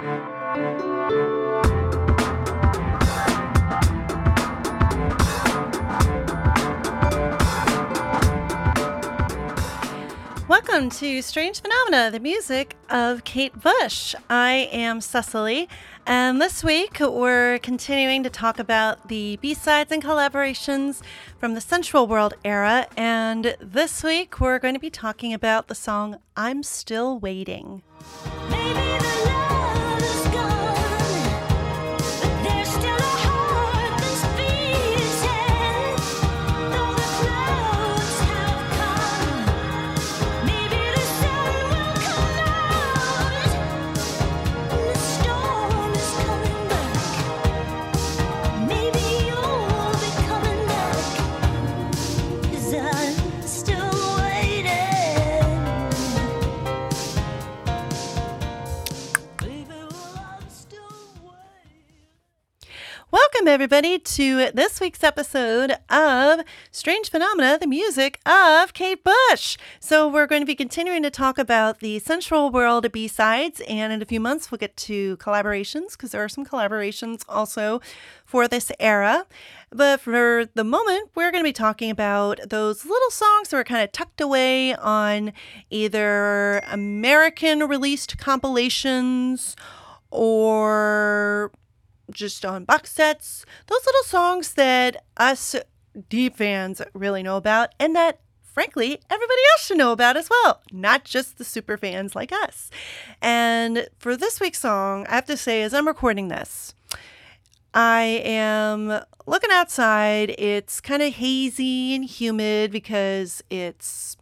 Welcome to Strange Phenomena, the music of Kate Bush. I am Cecily, and this week we're continuing to talk about the B-sides and collaborations from the Sensual World era, and this week we're going to be talking about the song I'm Still Waiting. Welcome, everybody, to this week's episode of Strange Phenomena, the music of Kate Bush. So we're going to be continuing to talk about the Sensual World B-sides, and in a few months we'll get to collaborations, because there are some collaborations also for this era. But for the moment, we're going to be talking about those little songs that were kind of tucked away on either American-released compilations or just on box sets, those little songs that us deep fans really know about, and that, frankly, everybody else should know about as well, not just the super fans like us. And for this week's song, I have to say, as I'm recording this, I am looking outside. It's kind of hazy and humid because it's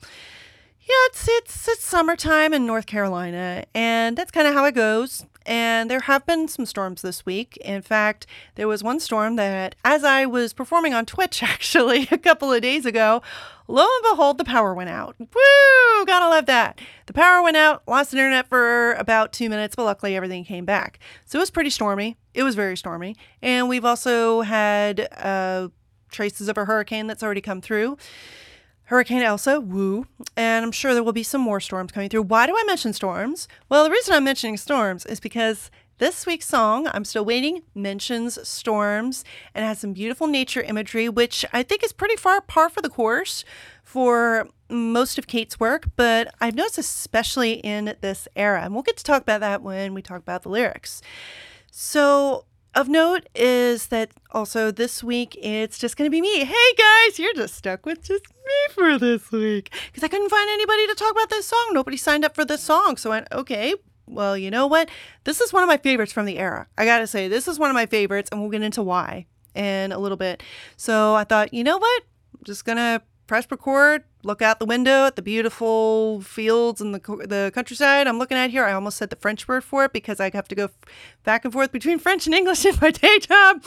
summertime in North Carolina, and that's kind of how it goes. And there have been some storms this week. In fact, there was one storm that, as I was performing on Twitch, actually, a couple of days ago, lo and behold, the power went out. Woo! Gotta love that. The power went out, lost internet for about 2 minutes, but luckily everything came back. So it was pretty stormy. It was very stormy. And we've also had traces of a hurricane that's already come through. Hurricane Elsa, woo, and I'm sure there will be some more storms coming through. Why do I mention storms? Well, the reason I'm mentioning storms is because this week's song, I'm Still Waiting, mentions storms and has some beautiful nature imagery, which I think is pretty far par for the course for most of Kate's work, but I've noticed especially in this era, and we'll get to talk about that when we talk about the lyrics. So, of note is that also this week, it's just going to be me. Hey guys, you're just stuck with just me for this week. Because I couldn't find anybody to talk about this song. Nobody signed up for this song. So I went, okay, well, you know what? This is one of my favorites from the era. I got to say, this is one of my favorites, and we'll get into why in a little bit. So I thought, you know what? I'm just going to press record, look out the window at the beautiful fields and the countryside I'm looking at here. I almost said the French word for it because I have to go back and forth between French and English in my day job.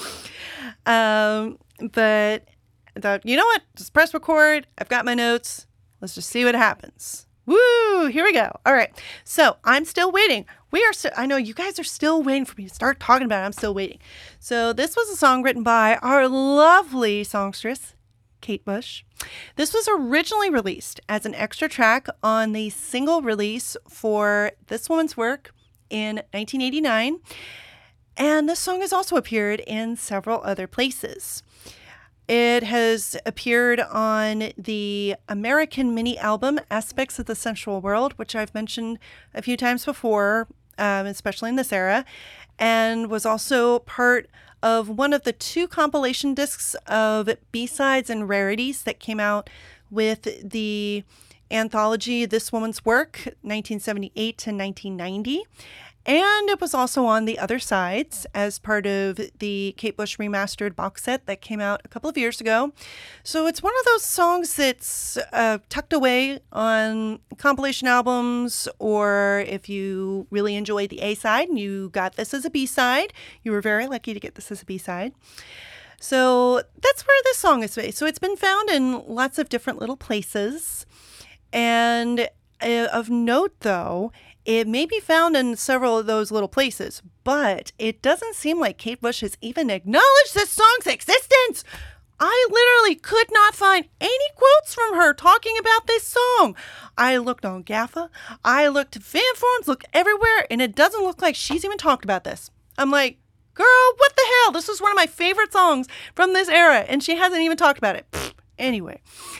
But I thought, you know what? Just press record. I've got my notes. Let's just see what happens. Woo! Here we go. All right. So I'm still waiting. I know you guys are still waiting for me to start talking about it. I'm still waiting. So this was a song written by our lovely songstress, Kate Bush. This was originally released as an extra track on the single release for this woman's work in 1989, and this song has also appeared in several other places. It has appeared on the American mini album Aspects of the Sensual World, which I've mentioned a few times before, especially in this era, and was also part of one of the 2 compilation discs of B-sides and rarities that came out with the anthology This Woman's Work, 1978 to 1990. And it was also on the other sides as part of the Kate Bush remastered box set that came out a couple of years ago. So it's one of those songs that's tucked away on compilation albums, or if you really enjoyed the A-side and you got this as a B-side, you were very lucky to get this as a B-side. So that's where this song is based. So it's been found in lots of different little places. And of note, though, it may be found in several of those little places, but it doesn't seem like Kate Bush has even acknowledged this song's existence. I literally could not find any quotes from her talking about this song. I looked on Gaffa, I looked at fan forums, looked everywhere, and it doesn't look like she's even talked about this. I'm like, girl, what the hell? This is one of my favorite songs from this era, and she hasn't even talked about it. Anyway,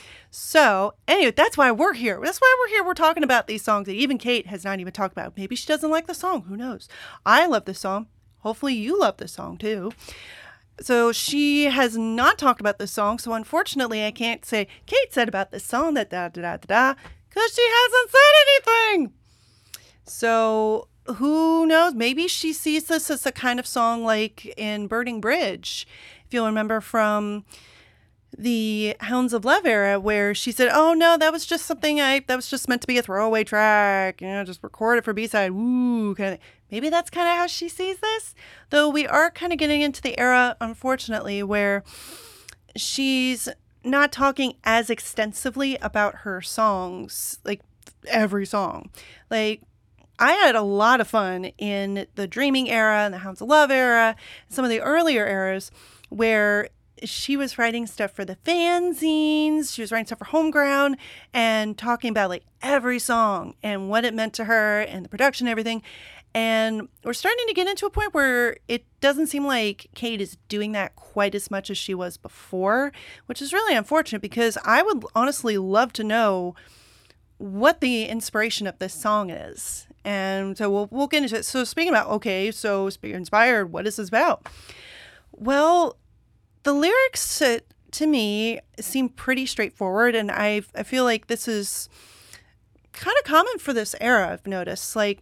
that's why we're here. That's why we're here. We're talking about these songs that even Kate has not even talked about. Maybe she doesn't like the song. Who knows? I love this song. Hopefully you love this song too. So she has not talked about this song. So unfortunately, I can't say Kate said about this song that because she hasn't said anything. So who knows? Maybe she sees this as a kind of song like in Burning Bridge. If you'll remember from the Hounds of Love era, where she said, oh no, that was just something that was just meant to be a throwaway track, just record it for B-side, woo, kind of. Maybe that's kind of how she sees this, though we are kind of getting into the era, unfortunately, where she's not talking as extensively about her songs, like every song. Like, I had a lot of fun in the Dreaming era and the Hounds of Love era, some of the earlier eras where she was writing stuff for the fanzines, she was writing stuff for Homeground, and talking about like every song and what it meant to her and the production and everything. And we're starting to get into a point where it doesn't seem like Kate is doing that quite as much as she was before, which is really unfortunate because I would honestly love to know what the inspiration of this song is. And so we'll get into it. So speaking about, so inspired, what is this about? Well, the lyrics to me seem pretty straightforward, and I feel like this is kind of common for this era. I've noticed, like,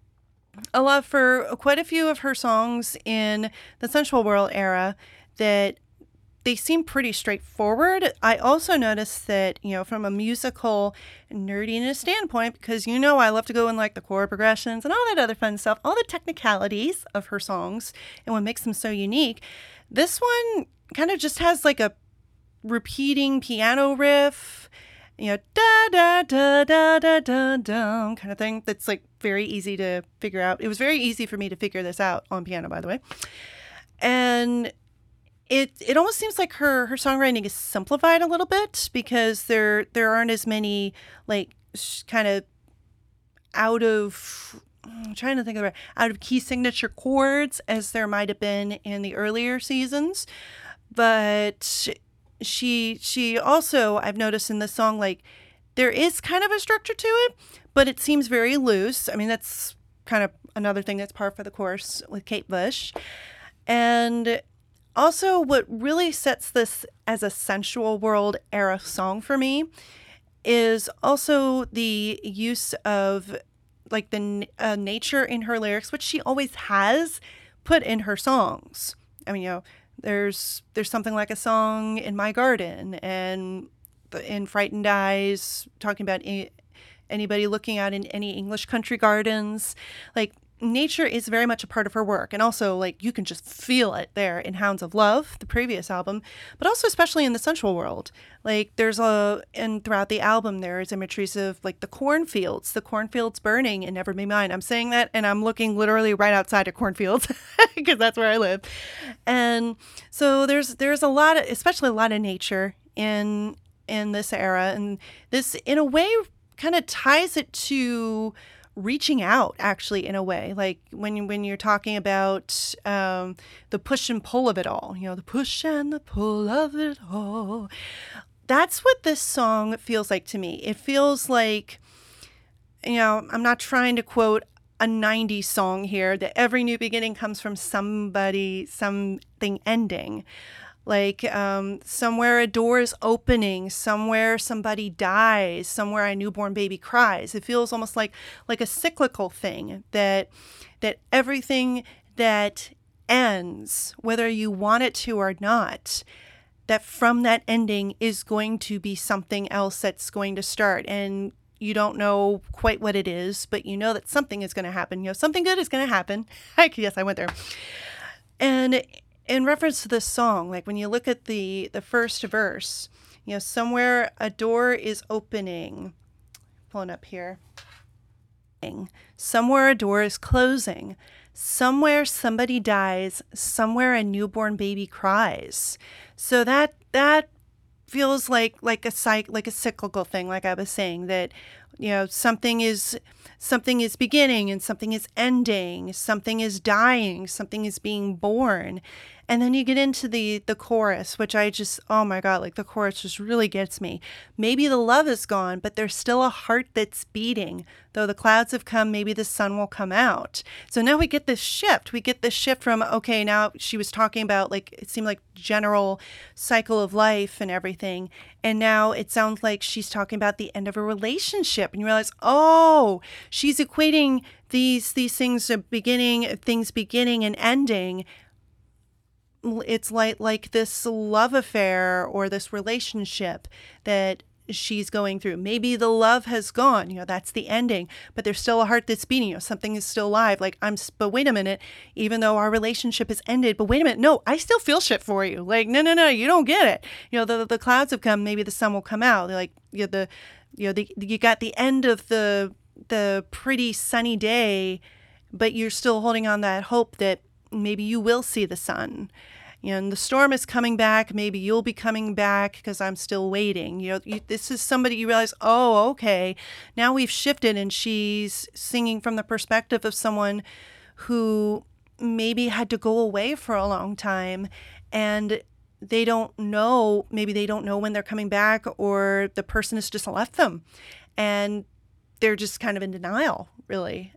for quite a few of her songs in the Sensual World era, that they seem pretty straightforward. I also noticed that, from a musical nerdiness standpoint, because I love to go in like the chord progressions and all that other fun stuff, all the technicalities of her songs and what makes them so unique. This one kind of just has like a repeating piano riff, da da da da da da da kind of thing that's like very easy to figure out. It was very easy for me to figure this out on piano, by the way. And it almost seems like her songwriting is simplified a little bit because there aren't as many like kind of I'm trying to think of out of key signature chords as there might have been in the earlier seasons. But she also, I've noticed in this song, like, there is kind of a structure to it, but it seems very loose. I mean, that's kind of another thing that's par for the course with Kate Bush. And also what really sets this as a Sensual World era song for me is also the use of like the nature in her lyrics, which she always has put in her songs. I mean, there's something like a song in My Garden and in Frightened Eyes, talking about anybody looking out in any English country gardens. Like, nature is very much a part of her work. And also, like, you can just feel it there in Hounds of Love, the previous album, but also especially in the Sensual World. Like, and throughout the album, there's imageries of, like, the cornfields burning and Never Be Mine. I'm saying that, and I'm looking literally right outside of cornfields because that's where I live. And so there's especially a lot of nature in this era. And this, in a way, kind of ties it to reaching out, actually, in a way, like when you're talking about the push and pull of it all, the push and the pull of it all. That's what this song feels like to me. It feels like, I'm not trying to quote a 90s song here, that every new beginning comes from something ending. Like, somewhere a door is opening, somewhere somebody dies, somewhere a newborn baby cries. It feels almost like a cyclical thing, that everything that ends, whether you want it to or not, that from that ending is going to be something else that's going to start. And you don't know quite what it is, but you know that something is going to happen. Something good is going to happen. Yes, I went there. And in reference to this song, like when you look at the first verse, somewhere a door is opening. Pulling up here. Somewhere a door is closing. somewhere somebody dies, somewhere a newborn baby cries. So that feels like a cyclical thing, like I was saying, that something is beginning and something is ending, something is dying, something is being born. And then you get into the chorus, which I just, oh my God, like the chorus just really gets me. Maybe the love is gone, but there's still a heart that's beating. Though the clouds have come, maybe the sun will come out. So now we get this shift. We get this shift from, okay, now she was talking about, like, it seemed like general cycle of life and everything. And now it sounds like she's talking about the end of a relationship. And you realize, oh, she's equating these things beginning and ending. It's like this love affair or this relationship that she's going through. Maybe the love has gone, that's the ending, but there's still a heart that's beating, something is still alive. But wait a minute, even though our relationship is ended, but wait a minute, no, I still feel shit for you. Like, no, you don't get it. The clouds have come, maybe the sun will come out. Like, you got the end of the pretty sunny day, but you're still holding on that hope that maybe you will see the sun. And the storm is coming back. Maybe you'll be coming back because I'm still waiting. This is somebody you realize, oh, okay, now we've shifted, and she's singing from the perspective of someone who maybe had to go away for a long time, and they don't know when they're coming back, or the person has just left them, and they're just kind of in denial, really.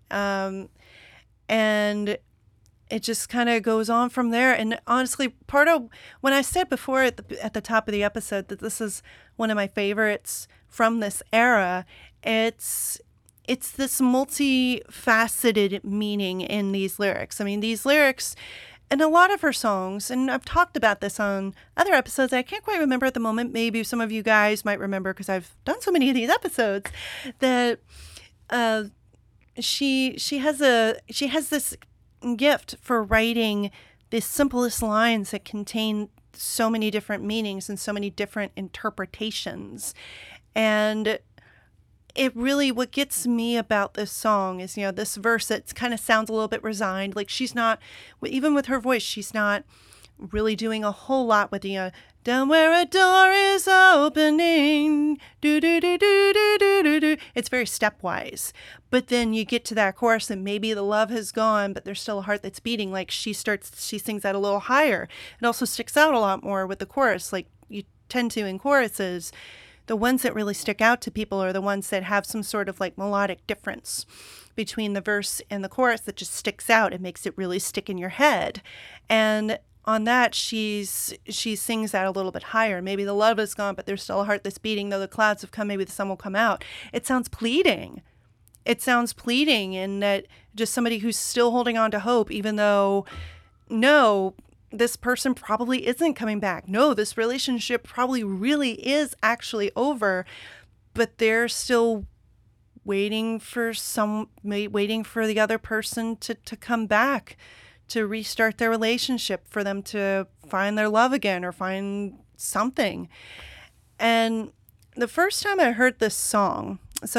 And it just kind of goes on from there. And honestly, part of when I said before at the top of the episode that this is one of my favorites from this era, it's this multifaceted meaning in these lyrics. I mean, these lyrics and a lot of her songs, and I've talked about this on other episodes I can't quite remember at the moment. Maybe some of you guys might remember because I've done so many of these episodes, that she has this gift for writing the simplest lines that contain so many different meanings and so many different interpretations. And it really, what gets me about this song is, this verse that kind of sounds a little bit resigned. Like, she's not, even with her voice, she's not really doing a whole lot with down where a door is opening, do do do do do do do do. It's very stepwise. But then you get to that chorus, and maybe the love has gone, but there's still a heart that's beating. Like, she sings that a little higher. It also sticks out a lot more with the chorus, like you tend to in choruses. The ones that really stick out to people are the ones that have some sort of like melodic difference between the verse and the chorus that just sticks out. It makes it really stick in your head. And on that, she sings that a little bit higher. Maybe the love is gone, but there's still a heart that's beating. Though the clouds have come, maybe the sun will come out. It sounds pleading. In that just somebody who's still holding on to hope, even though, no, this person probably isn't coming back. No, this relationship probably really is actually over, but they're still waiting for the other person to come back, to restart their relationship, for them to find their love again or find something. And the first time I heard this song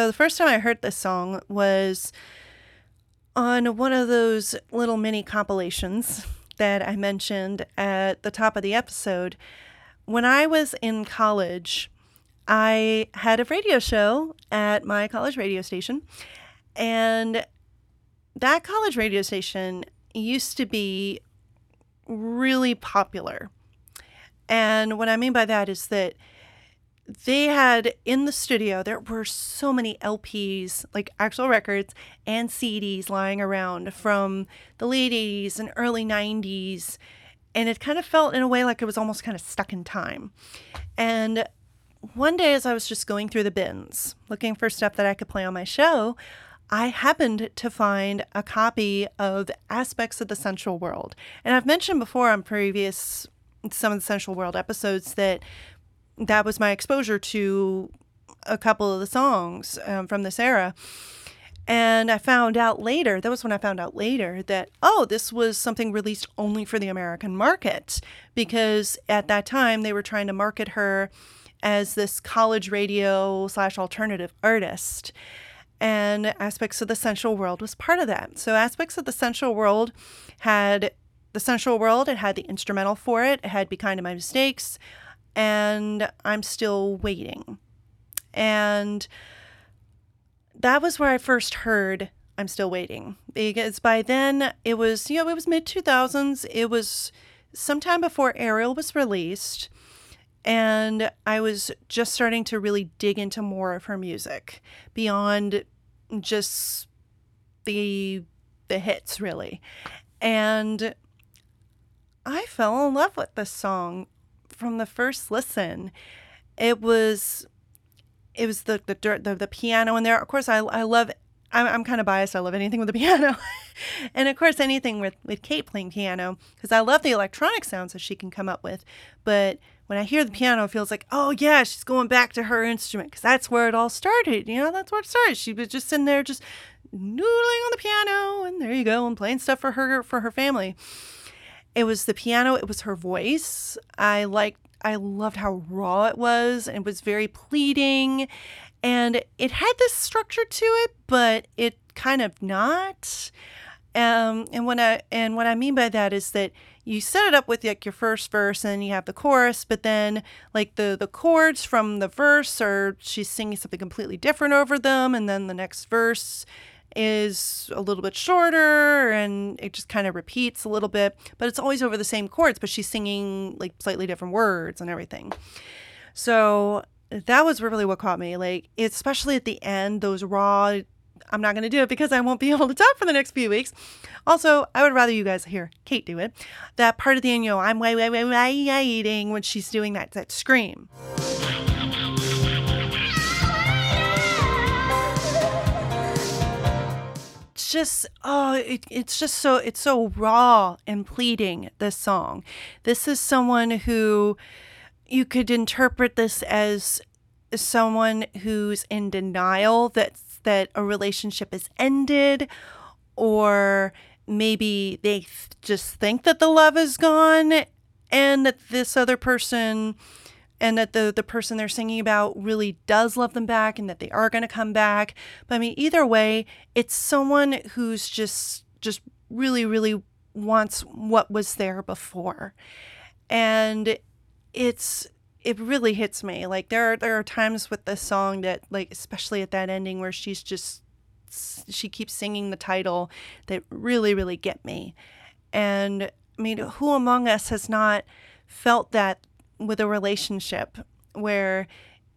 was on one of those little mini compilations that I mentioned at the top of the episode. When I was in college, I had a radio show at my college radio station, and that college radio station used to be really popular. And what I mean by that is that they had in the studio, there were so many LPs, like actual records and CDs lying around from the late 80s and early 90s. And it kind of felt in a way like it was almost kind of stuck in time. And one day, as I was just going through the bins, looking for stuff that I could play on my show, I happened to find a copy of Aspects of the Sensual World. And I've mentioned before on some of the Sensual World episodes that was my exposure to a couple of the songs from this era. And I found out later, that, this was something released only for the American market, because at that time they were trying to market her as this college radio / alternative artist. and Aspects of the Sensual World was part of that. So Aspects of the Sensual World had it had the instrumental for it had Be Kind to My Mistakes, and I'm Still Waiting. And that was where I first heard I'm Still Waiting, because by then it was mid 2000s. It was sometime before Ariel was released, and I was just starting to really dig into more of her music beyond just the hits, really. And I fell in love with this song from the first listen. It was the piano in there. Of course, I love. I'm kind of biased. I love anything with the piano, and of course anything with Kate playing piano, because I love the electronic sounds that she can come up with. But when I hear the piano, it feels like, oh yeah, she's going back to her instrument, because that's where it all started. That's where it started. She was just sitting there, just noodling on the piano, and there you go, and playing stuff for her family. It was the piano. It was her voice. I loved how raw it was, and it was very pleading, and it had this structure to it, but it kind of not. And what I mean by that is that you set it up with like your first verse, and you have the chorus, but then like the chords from the verse, or she's singing something completely different over them, and then the next verse is a little bit shorter, and it just kind of repeats a little bit, but it's always over the same chords, but she's singing like slightly different words and everything. So that was really what caught me, like especially at the end, those raw. I'm not going to do it because I won't be able to talk for the next few weeks. Also, I would rather you guys hear Kate do it. That part of the end, I'm waiting when she's doing that scream. It's so raw and pleading, this song. This is someone who you could interpret this as someone who's in denial that a relationship has ended, or maybe they just think that the love is gone, and that this other person, and that the person they're singing about really does love them back, and that they are going to come back. But I mean, either way, it's someone who's just really, really wants what was there before. And it really hits me. Like there are times with this song that, like, especially at that ending where she keeps singing the title, that really, really get me. And I mean, who among us has not felt that with a relationship where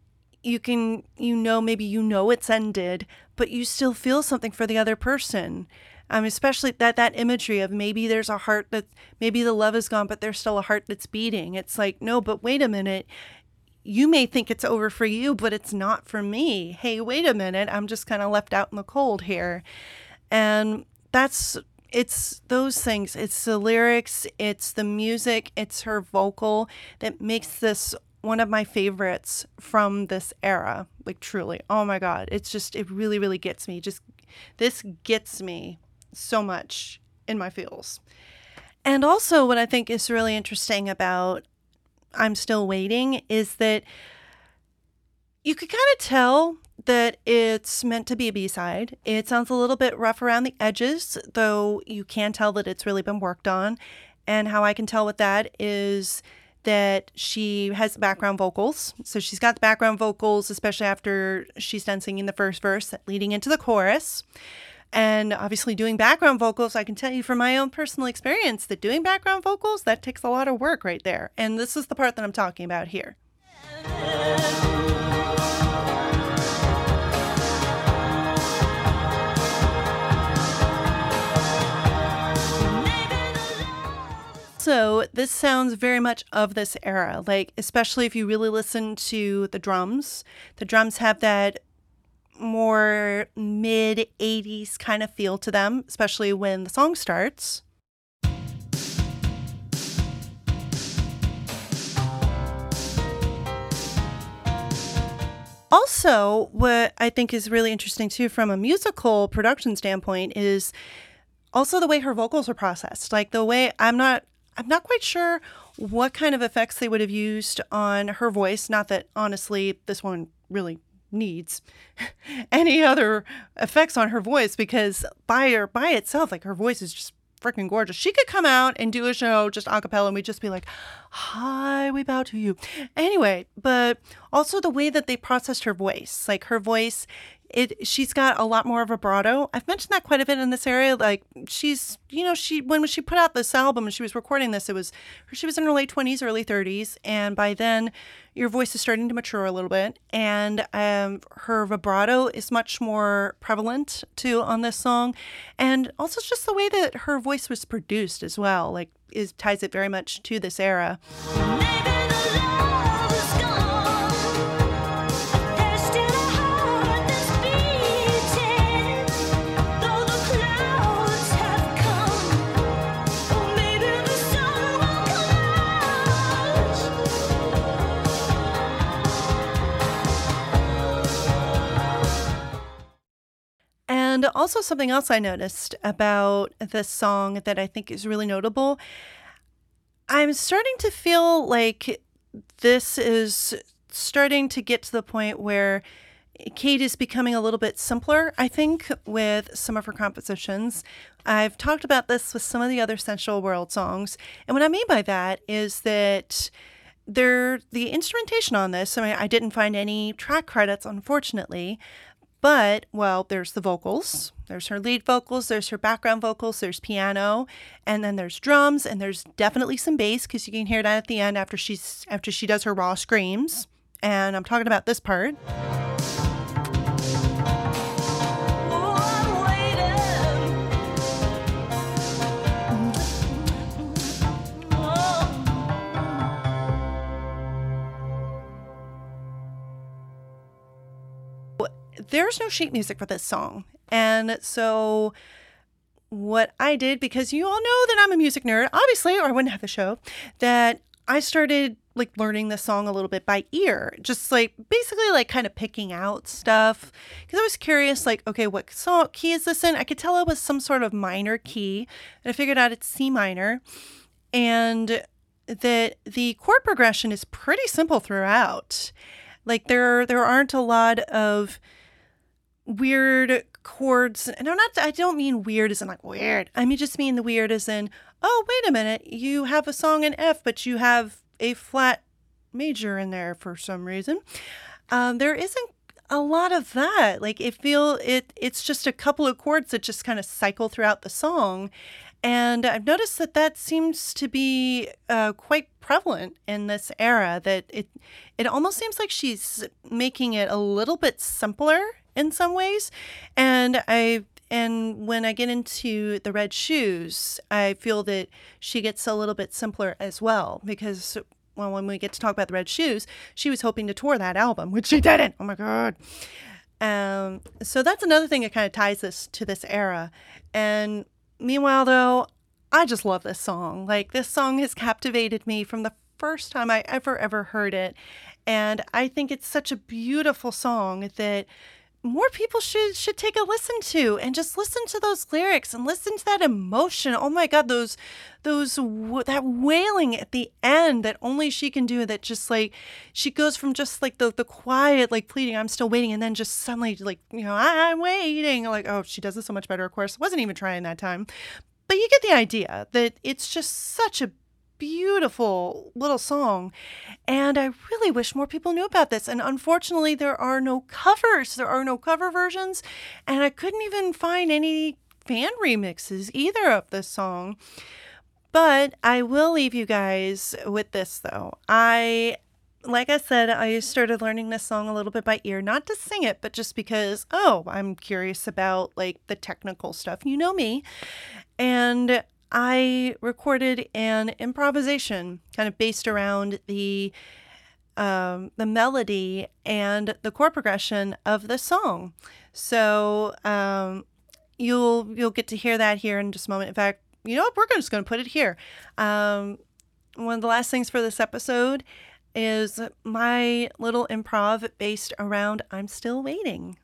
maybe it's ended, but you still feel something for the other person. Especially that imagery of maybe there's a heart that maybe the love is gone, but there's still a heart that's beating. It's like, no, but wait a minute. You may think it's over for you, but it's not for me. Hey, wait a minute. I'm just kind of left out in the cold here. And it's those things. It's the lyrics, it's the music, it's her vocal that makes this one of my favorites from this era. Like, truly. Oh my God. It really, really gets me. This gets me so much in my feels. And also what I think is really interesting about I'm Still Waiting is that you could kind of tell that it's meant to be a B-side. It sounds a little bit rough around the edges, though you can tell that it's really been worked on. And how I can tell with that is that she has background vocals. So she's got the background vocals, especially after she's done singing the first verse, leading into the chorus. And obviously doing background vocals, I can tell you from my own personal experience that doing background vocals, that takes a lot of work right there. And this is the part that I'm talking about here. So this sounds very much of this era, like especially if you really listen to the drums. The drums have that more mid-80s kind of feel to them, especially when the song starts. Also, what I think is really interesting too from a musical production standpoint is also the way her vocals are processed. Like the way I'm not quite sure what kind of effects they would have used on her voice. Not that honestly this one really needs any other effects on her voice, because by itself, like, her voice is just freaking gorgeous. She could come out and do a show just a cappella and we'd just be like, hi, we bow to you. Anyway, but also the way that they processed her voice, like her voice, she's got a lot more of a vibrato. I've mentioned that quite a bit in this area. Like, she's, when she put out this album and she was recording this, she was in her late 20s, early 30s. And by then your voice is starting to mature a little bit. And her vibrato is much more prevalent too on this song. And also just the way that her voice was produced as well, like, ties it very much to this era. And also something else I noticed about this song that I think is really notable, I'm starting to feel like this is starting to get to the point where Kate is becoming a little bit simpler, I think, with some of her compositions. I've talked about this with some of the other Sensual World songs. And what I mean by that is that the instrumentation on this, I mean, I didn't find any track credits, unfortunately. But, well, there's the vocals, there's her lead vocals, there's her background vocals, there's piano, and then there's drums, and there's definitely some bass, because you can hear that at the end after she does her raw screams. And I'm talking about this part. There's no sheet music for this song. And so what I did, because you all know that I'm a music nerd, obviously, or I wouldn't have the show, that I started like learning this song a little bit by ear, just like basically like kind of picking out stuff, because I was curious, like, okay, what key is this in? I could tell it was some sort of minor key, and I figured out it's C minor, and that the chord progression is pretty simple throughout. Like, there aren't a lot of weird chords, and I don't mean weird as in like weird. I just mean the weird as in, oh, wait a minute, you have a song in F, but you have a flat major in there for some reason. There isn't a lot of that. Like, it's just a couple of chords that just kind of cycle throughout the song. And I've noticed that seems to be quite prevalent in this era, that it almost seems like she's making it a little bit simpler in some ways. And when I get into the Red Shoes, I feel that she gets a little bit simpler as well, because, well, when we get to talk about the Red Shoes, she was hoping to tour that album, which she didn't. Oh my God. So that's another thing that kind of ties this to this era. And meanwhile, though, I just love this song. Like, this song has captivated me from the first time I ever heard it. And I think it's such a beautiful song that more people should take a listen to, and just listen to those lyrics and listen to that emotion. Oh my God, that wailing at the end that only she can do, that just like she goes from just like the quiet, like pleading, I'm still waiting, and then just suddenly like, I'm waiting. Like, oh, she does it so much better, of course. Wasn't even trying that time. But you get the idea that it's just such a beautiful little song, and I really wish more people knew about this. And unfortunately, there are no covers. There are no cover versions, and I couldn't even find any fan remixes either of this song. But I will leave you guys with this, though. Like I said, I started learning this song a little bit by ear, not to sing it, but just because, I'm curious about like the technical stuff. You know me. And I recorded an improvisation kind of based around the melody and the chord progression of the song. So you'll get to hear that here in just a moment. In fact, you know what? We're just going to put it here. One of the last things for this episode is my little improv based around I'm Still Waiting.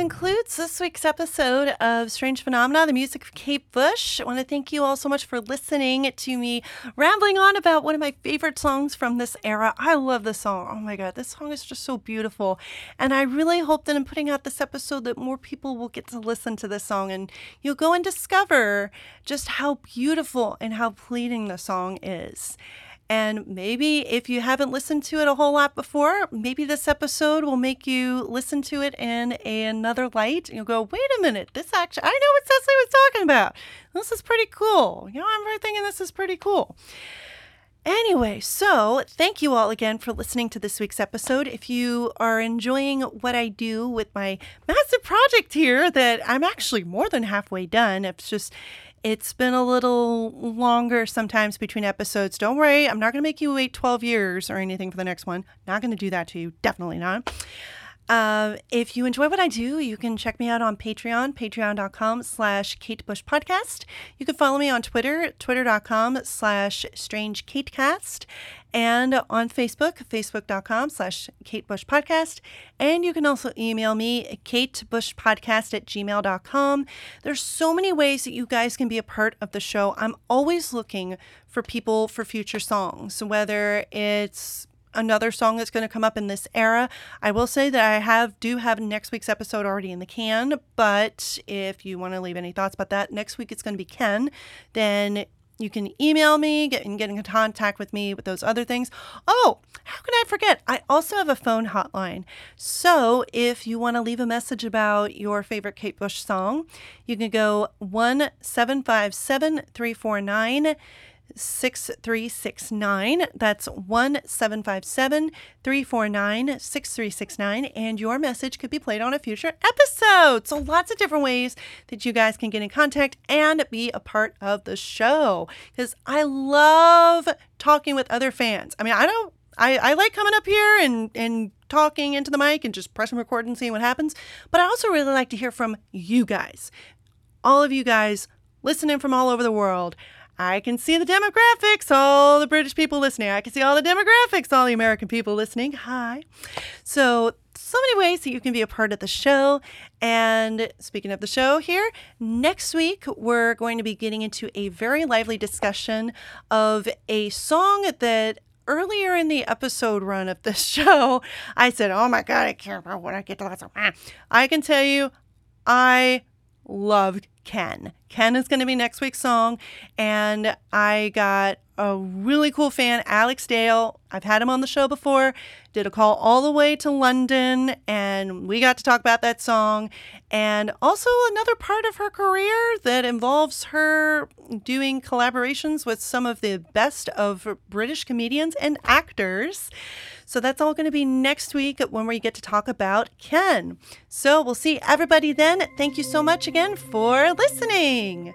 concludes this week's episode of Strange Phenomena, the music of Kate Bush. I want to thank you all so much for listening to me rambling on about one of my favorite songs from this era. I love this song. Oh my God, this song is just so beautiful. And I really hope that in putting out this episode that more people will get to listen to this song and you'll go and discover just how beautiful and how pleading the song is. And maybe if you haven't listened to it a whole lot before, maybe this episode will make you listen to it in another light. You'll go, wait a minute, I know what Cecily was talking about. This is pretty cool. I'm really thinking this is pretty cool. Anyway, so thank you all again for listening to this week's episode. If you are enjoying what I do with my massive project here that I'm actually more than halfway done, it's been a little longer sometimes between episodes. Don't worry, I'm not going to make you wait 12 years or anything for the next one. Not going to do that to you. Definitely not. If you enjoy what I do, you can check me out on Patreon, patreon.com/Kate Bush Podcast. You can follow me on Twitter, twitter.com/StrangeKateCast, and on Facebook, facebook.com/Kate Bush Podcast. And you can also email me, katebushpodcast@gmail.com. There's so many ways that you guys can be a part of the show. I'm always looking for people for future songs, whether it's another song that's going to come up in this era. I will say that I do have next week's episode already in the can, but if you want to leave any thoughts about that, next week it's going to be Ken. Then you can email me, get in contact with me with those other things. Oh, how can I forget? I also have a phone hotline. So if you want to leave a message about your favorite Kate Bush song, you can go 1-757-349-6369. That's 1-757-349-6369, and your message could be played on a future episode. So lots of different ways that you guys can get in contact and be a part of the show, because I love talking with other fans. I mean, I like coming up here and talking into the mic and just pressing record and seeing what happens, but I also really like to hear from you guys. All of you guys listening from all over the world. I can see the demographics, all the British people listening. I can see all the demographics, all the American people listening. Hi. So many ways that you can be a part of the show. And speaking of the show here, next week, we're going to be getting into a very lively discussion of a song that earlier in the episode run of this show, I said, oh my God, I can't remember when I get to that song. I can tell you, I loved Ken. Ken is going to be next week's song, and I got a really cool fan, Alex Dale. I've had him on the show before, did a call all the way to London, and we got to talk about that song, and also another part of her career that involves her doing collaborations with some of the best of British comedians and actors. So that's all going to be next week when we get to talk about Ken. So we'll see everybody then. Thank you so much again for listening.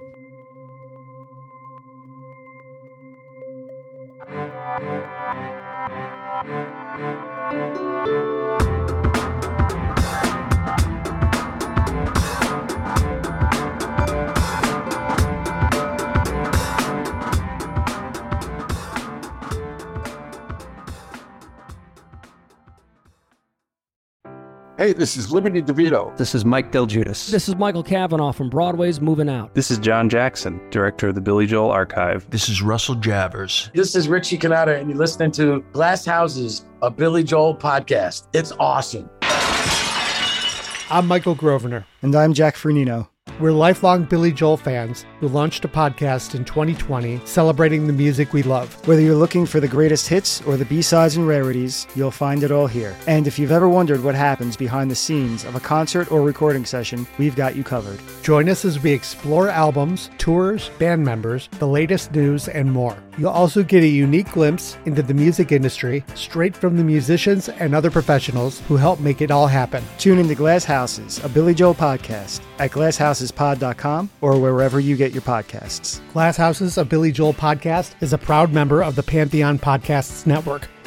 Hey, this is Liberty DeVito. This is Mike Del Giudice. This is Michael Cavanaugh from Broadway's Moving Out. This is John Jackson, director of the Billy Joel Archive. This is Russell Javers. This is Richie Cannata, and you're listening to Glass Houses, a Billy Joel podcast. It's awesome. I'm Michael Grosvenor. And I'm Jack Fernino. We're lifelong Billy Joel fans who launched a podcast in 2020 celebrating the music we love. Whether you're looking for the greatest hits or the B-sides and rarities, you'll find it all here. And if you've ever wondered what happens behind the scenes of a concert or recording session, we've got you covered. Join us as we explore albums, tours, band members, the latest news, and more. You'll also get a unique glimpse into the music industry straight from the musicians and other professionals who help make it all happen. Tune into Glass Houses, a Billy Joel podcast at glasshouses.pod.com or wherever you get your podcasts. Glass Houses, a Billy Joel podcast is a proud member of the Pantheon Podcasts Network.